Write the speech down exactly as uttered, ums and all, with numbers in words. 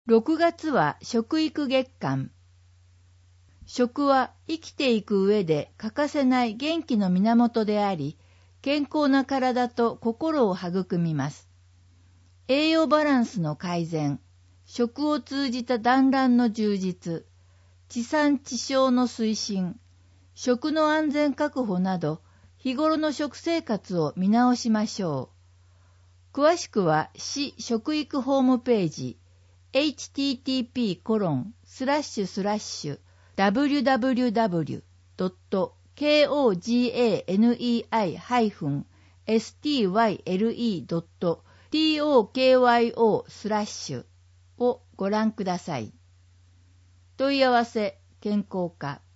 ろくがつは食育月間。食は生きていく上で欠かせない元気の源であり、健康な体と心を育みます。栄養バランスの改善、食を通じた団らんの充実、地産地消の推進、食の安全確保など、日頃の食生活を見直しましょう。詳しくは市食育ホームページ エイチティーティーピーコロンスラッシュスラッシュダブリュダブリュダブリュドットコガネスティドットトクスラッシュをご覧ください。問い合わせ健康課